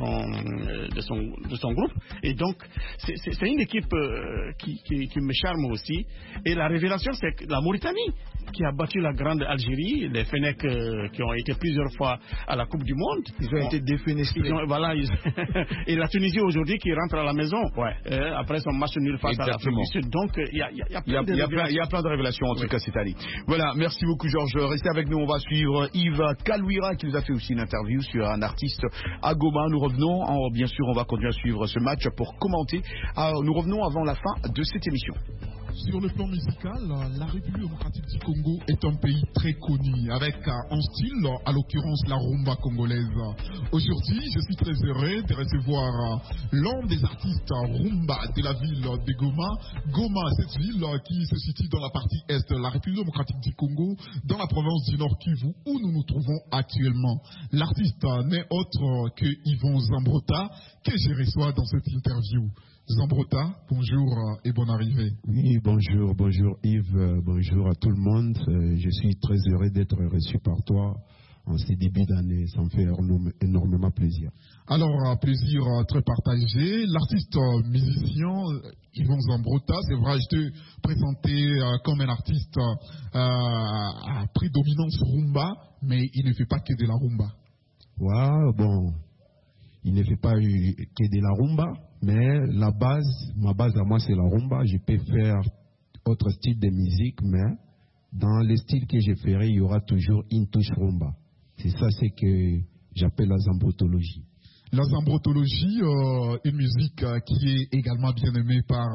son groupe. Et donc c'est une équipe qui me charme aussi. Et la révélation, c'est que la Mauritanie, qui a battu la grande Algérie, les Fennecs qui ont été plusieurs fois à la Coupe du Monde. Ils ont été défenestrés. Et la Tunisie aujourd'hui qui rentre à la maison après son match nul face à l'Afrique du Sud. Donc il y a plein de révélations en tout cas cette année. Voilà, merci beaucoup Georges. Restez avec nous, on va suivre Yves Kalouira qui nous a fait aussi une interview sur un artiste à Goma. Nous revenons, bien sûr on va continuer à suivre ce match pour commenter. Nous revenons avant la fin de cette émission. Sur le plan musical, la République démocratique du Congo est un pays très connu, avec un style, à l'occurrence la rumba congolaise. Aujourd'hui, je suis très heureux de recevoir l'un des artistes rumba de la ville de Goma. Goma, cette ville qui se situe dans la partie est de la République démocratique du Congo, dans la province du Nord Kivu, où nous nous trouvons actuellement. L'artiste n'est autre que Yvon Zambrota, que je reçois dans cette interview. Zambrota, bonjour et bonne arrivée. Oui, bonjour Yves, bonjour à tout le monde. Je suis très heureux d'être reçu par toi en ce début d'année. Ça me fait énormément plaisir. Alors, plaisir très partagé. L'artiste musicien Yvon Zambrota, c'est vrai, je te présentais comme un artiste à prédominance rumba, mais il ne fait pas que de la rumba. Ouais, bon, il ne fait pas que de la rumba. Mais ma base à moi, c'est la rumba. Je peux faire autre style de musique, mais dans le style que je ferai, il y aura toujours une touche rumba. C'est ça, c'est que j'appelle la zambrotologie. La zambrotologie, une musique qui est également bien aimée par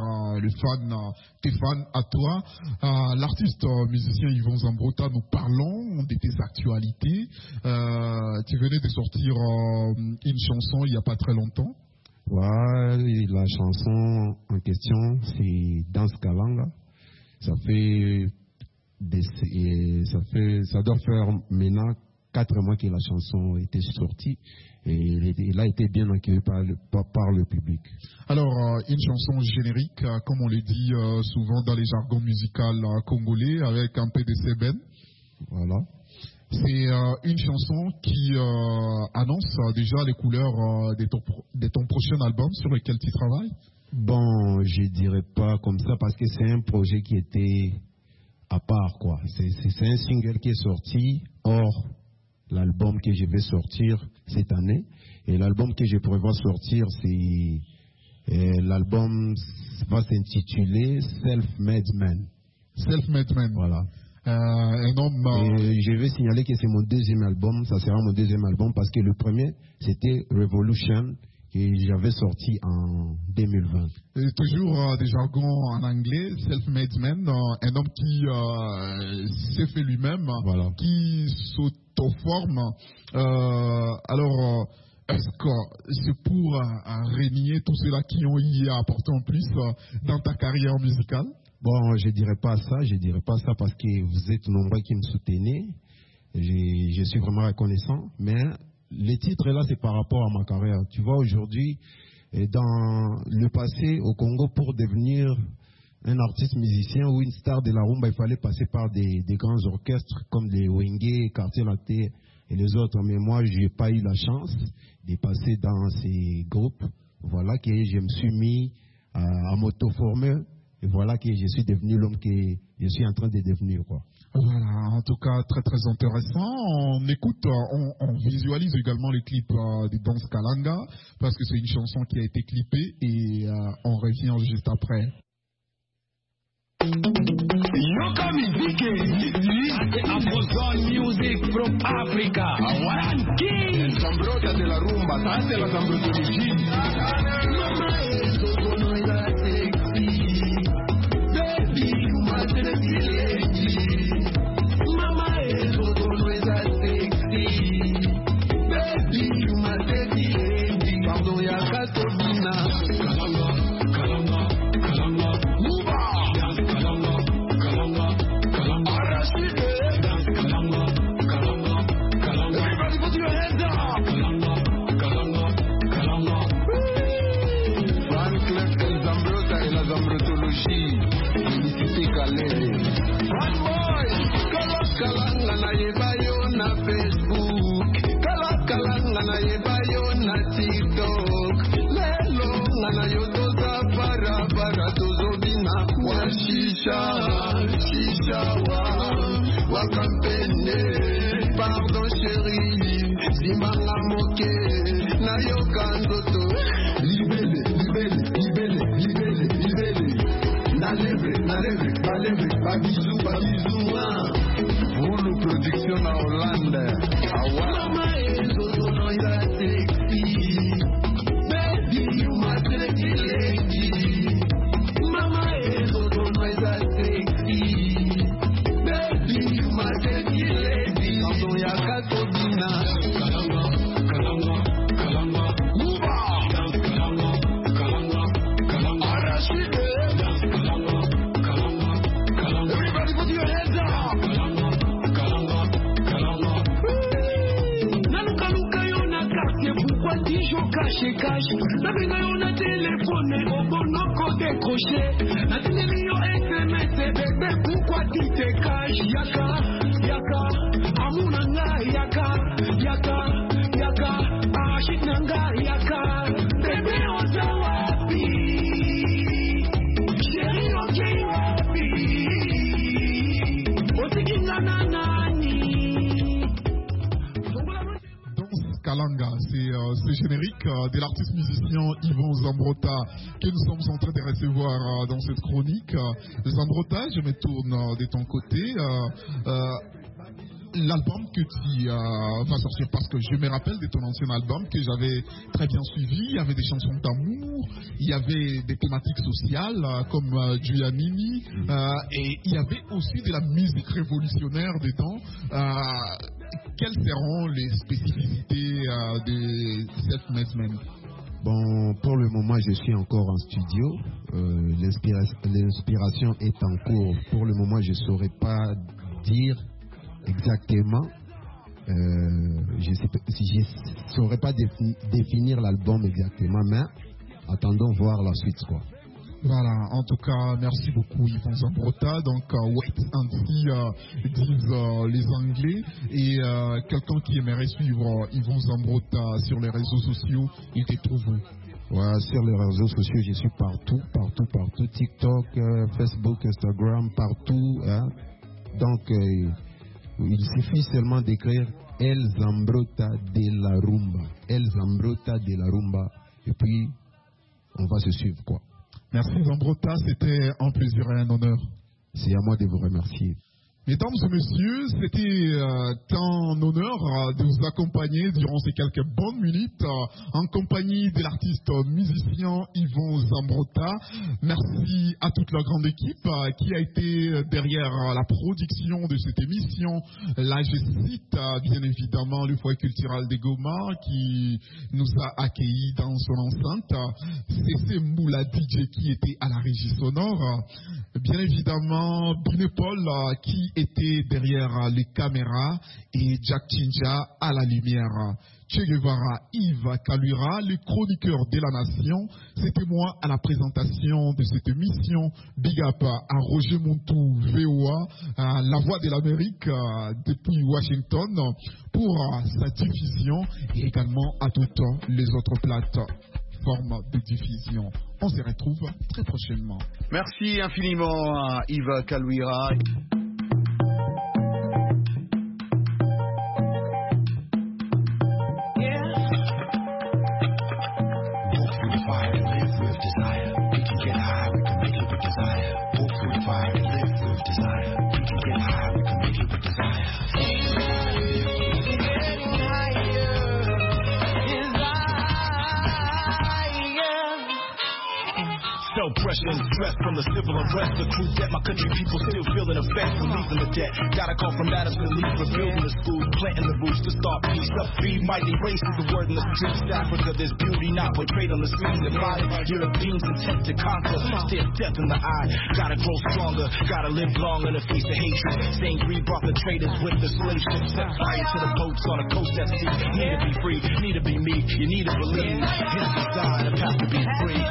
tes fans à toi. L'artiste musicien Yvon Zambrota, nous parlons de tes actualités. Tu venais de sortir une chanson il n'y a pas très longtemps. Ouais, la chanson en question, c'est Danse Kalanga. Ça doit faire maintenant 4 mois que la chanson a été sortie et elle a été bien accueillie par le public. Alors, une chanson générique, comme on le dit souvent dans les jargons musicaux congolais, avec un peu de sébène. Voilà. C'est une chanson qui annonce déjà les couleurs de ton prochain album sur lequel tu travailles. Bon, je dirais pas comme ça parce que c'est un projet qui était à part, quoi. C'est un single qui est sorti hors l'album que je vais sortir cette année. Et l'album que je prévois sortir, l'album va s'intituler Self-Made Man. Self-Made Man. Voilà. Un homme. Et je vais signaler que c'est mon 2e album. Ça sera mon 2e album parce que le premier, c'était Revolution, que j'avais sorti en 2020. Et toujours des jargons en anglais, self-made man, un homme qui s'est fait lui-même, qui s'auto-forme. Alors, est-ce que c'est pour régner tous ceux-là qui ont y apporté en plus dans ta carrière musicale? Bon, je dirais pas ça parce que vous êtes nombreux qui me soutenez. Je suis vraiment reconnaissant, mais les titres là, c'est par rapport à ma carrière. Tu vois, aujourd'hui, dans le passé, au Congo, pour devenir un artiste musicien ou une star de la rumba, il fallait passer par des grands orchestres comme les Wenge, Quartier Laté et les autres. Mais moi, je n'ai pas eu la chance de passer dans ces groupes. Voilà que je me suis mis à m'auto-former. Et voilà que je suis devenu l'homme que je suis en train de devenir, quoi. Voilà, en tout cas, très très intéressant. On écoute, on visualise également les clips de Danse Kalanga, parce que c'est une chanson qui a été clippée et on revient juste après. Yoka Music, Afrosoul Music from Africa. One King. Zambrotta de la rumba, ça c'est la zambrotologie. Pardon chérie, si manga moke, na yoka ndoto. Libele, libele, libele, libele, libele. Na lèvre, ba bisou, Vulu production na Hollande. Mama ezozo no ila sexy. Baby, you my sexy lady. Mama ezozo no ila sexy. Baby, you my sexy lady. Pardon ya katobina. Kalanga. Uba. Kalanga. Arashide. Kalanga. Everybody put your hands up. Naluka yo na quartier, pourquoi dis-je caché. Na benga yo na téléphone, obonoko décroché. Na télé yo SMS, bébé, pourquoi tu te caches? Yaka, amuna nga yaka, ashit nanga yaka. Bébé oza wapi, chéri oke wapi, otikinga na nani. Danse Kalanga, c'est générique de l'artiste musicien Yvon Zambrotta que nous sommes en train de recevoir dans cette chronique. Zambrotta, je me tourne de ton côté. L'album que tu vas sortir, parce que je me rappelle de ton ancien album que j'avais très bien suivi, il y avait des chansons d'amour, il y avait des thématiques sociales comme Giannini, et il y avait aussi de la musique révolutionnaire dedans. Quelles seront les spécificités de Self-Made Man? Bon, pour le moment, je suis encore en studio. L'inspiration est en cours. Pour le moment, je ne saurais pas dire exactement. Je ne saurais pas définir l'album exactement, mais attendons voir la suite, quoi. Voilà, en tout cas, merci beaucoup Yvon Zambrotta. Donc, wait and see, disent les Anglais. Et quelqu'un qui aimerait suivre Yvon Zambrotta sur les réseaux sociaux, il te trouve où? Ouais, sur les réseaux sociaux, je suis partout. TikTok, Facebook, Instagram, partout. Hein. Donc, il suffit seulement d'écrire El Zambrotta de la Rumba. El Zambrotta de la Rumba. Et puis, on va se suivre, quoi. Merci Zambrotta, c'était un plaisir et un honneur. C'est à moi de vous remercier. Mesdames et messieurs, c'était un honneur de vous accompagner durant ces quelques bonnes minutes en compagnie de l'artiste musicien Yvon Zambrotta. Merci à toute la grande équipe qui a été derrière la production de cette émission. Là, je cite bien évidemment le Foyer culturel de Goma qui nous a accueillis dans son enceinte. C'est Mboula DJ qui était à la régie sonore. Bien évidemment, Binepol qui était derrière les caméras et Jack Chinja à la lumière. Che Guevara, Yves Kaluira, le chroniqueur de la nation. C'était moi à la présentation de cette émission. Big up à Roger Montou, VOA, la voix de l'Amérique depuis Washington pour sa diffusion et également à toutes les autres plateformes de diffusion. On se retrouve très prochainement. Merci infiniment à Yves Kaluira. Pressure and stress from the civil unrest, the truth that my country people still feeling effects from leaving the debt. Got a call from Madison Lee for building the schools, planting the roots to start peace. Upbeat, mighty race is the word in the streets. Africa, there's beauty not portrayed on the screen. The body, Europeans intent to conquer, stare death in the eye. Gotta grow stronger, gotta live long in the face of hatred. St. Green brought the traders with the slave ships, set fire to the boats on the coast at sea. Need to be free, need to be me, you need to believe. His desire, the path to be free.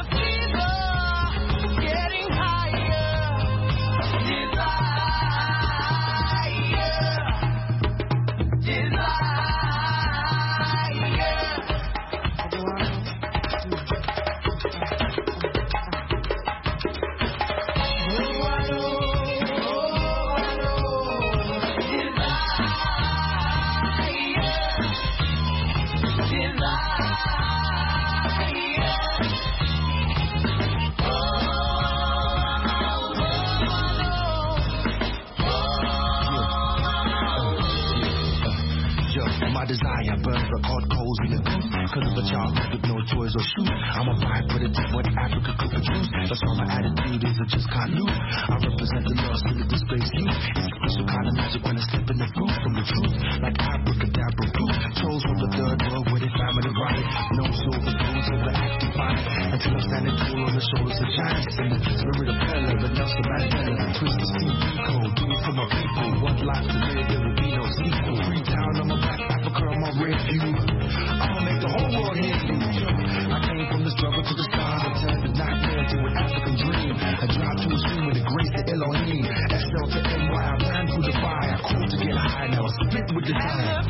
Desire burn record coals in the goose. Cause of a child with no toys or shoes. I'm a byproduct of what Africa could produce. That's why my attitude is I just can't lose. I represent the lost in the disgraced youth. It's a special kind of magic when I slip in the fruit from the truth. Like abracadabra proof. Trolls from the third world where they family riot. No silver spoons over active fire. Until I'm standing tall on the shoulders of giants. In the spirit of Pele, but Nelson Mandela. Twist the steam code. Do it for my people. One life to live, there will be no sequel. Free town on my back. Africa on my rear view. I'ma make the whole world hear you. I came from the struggle to the sky. I turned the nightmare to an African dream. I drive to a stream with the grace of Elohim. SL to NY, I ran through the fire. Cool to get high, now I spit with desire.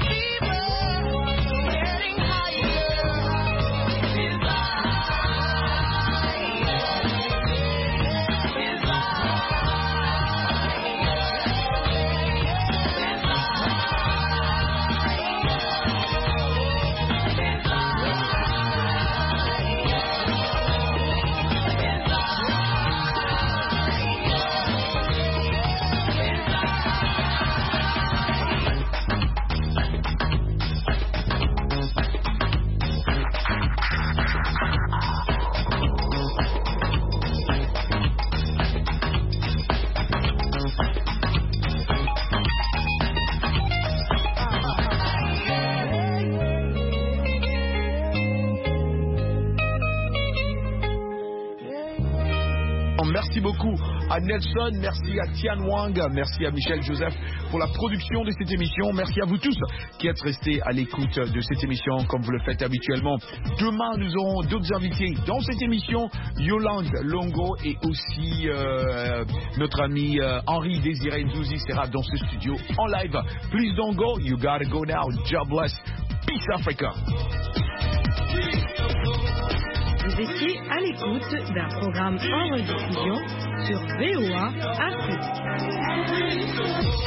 Merci beaucoup à Nelson, merci à Tian Wang, merci à Michel Joseph pour la production de cette émission. Merci à vous tous qui êtes restés à l'écoute de cette émission comme vous le faites habituellement. Demain, nous aurons d'autres invités dans cette émission. Yolande Longo et aussi notre ami Henri Désiré Ndouzi sera dans ce studio en live. Please don't go, you gotta go now. God bless. Peace Africa. Vous étiez à l'écoute d'un programme en rediffusion sur VOA Afrique.